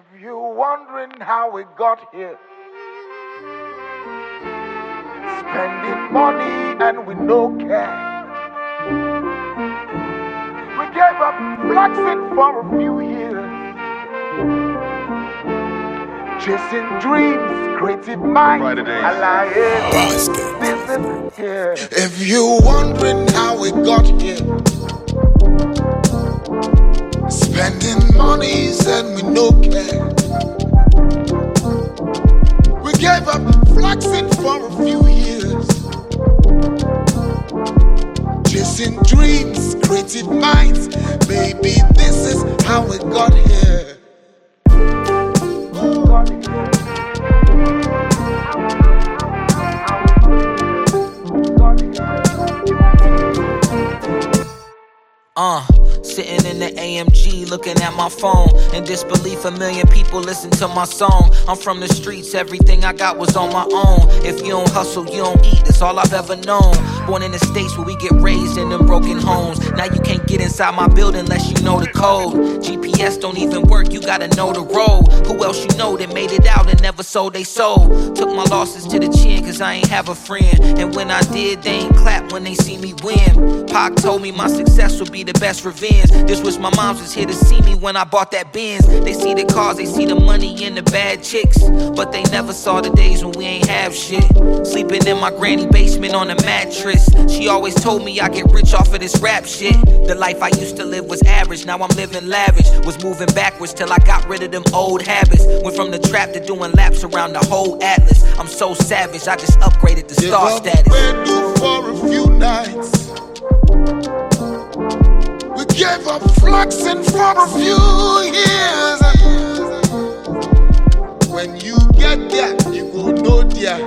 you're wondering how we got here, spending money and we no care. We gave up flexing for a few years, chasing dreams, creative minds, alive. Listen here. If you're wondering how we got here, spending monies and we no care. We gave up flexing for a few years, chasing dreams, creative minds. Baby, this is how we got here. Sitting in the AMG looking at my phone. In disbelief, a million people listen to my song. I'm from the streets, everything I got was on my own. If you don't hustle, you don't eat, that's all I've ever known. Born in the States where we get raised in them broken homes. Now you can't get inside my building unless you know the code. GPS don't even work, you gotta know the road. Who else you know that made it out and never sold they soul? Took my losses to the chin cause I ain't have a friend. And when I did, they ain't clap when they see me win. Pac told me my success would be the best revenge. Just wish my moms was here to see me when I bought that Benz. They see the cars, they see the money and the bad chicks, but they never saw the days when we ain't have shit. Sleeping in my granny basement on a mattress. She always told me I get rich off of this rap shit. The life I used to live was average, now I'm living lavish. Was moving backwards till I got rid of them old habits. Went from the trap to doing laps around the whole atlas. I'm so savage, I just upgraded the star status. Been due for a few nights. We gave up flexing for a few years. When you get there, you go know there.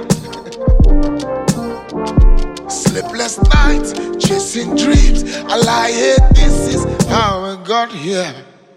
Sleepless nights, chasing dreams. I lie here, this is how I got here.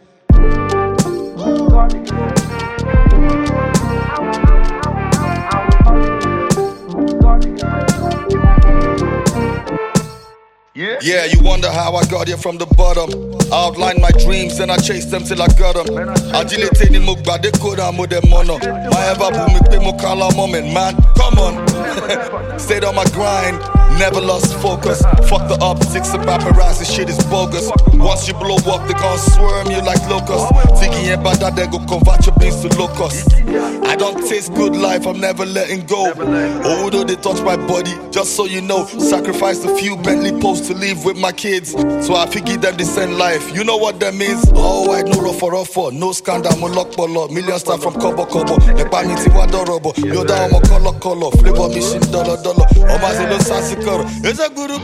Yeah, you wonder how I got here from the bottom. I outlined my dreams and I chased them till I got them. Agility ni mugba de koda mo de mono. My ever boom me pe mo kala moment, man. Come on. Stayed on my grind, never lost focus. Fuck the optics and paparazzi, shit is bogus. Once you blow up, they gon' swarm you like locusts. Tiki and bada, they go convert your beans to locusts. I don't taste good life, I'm never letting go. Oh, though they touch my body, just so you know. Sacrificed a few Bentley posts to live with my kids, so I figure them the same life. You know what that means? Oh, I no rough, no scandal, mo lock bolo. Millions start from kobo. The pami ti wa dorobo. Yoda omo color. Flavor mission dollar. Oma zelo sasikoro. It's a guru.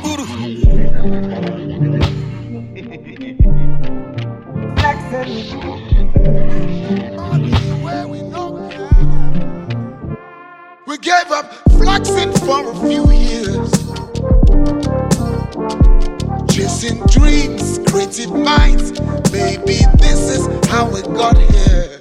We gave up flexing for a few years, chasing dreams, creative minds. Baby, this is how we got here.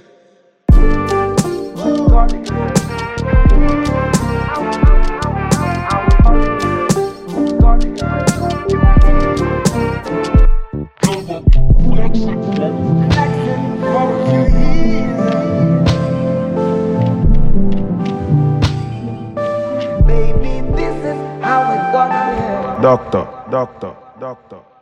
Doctor.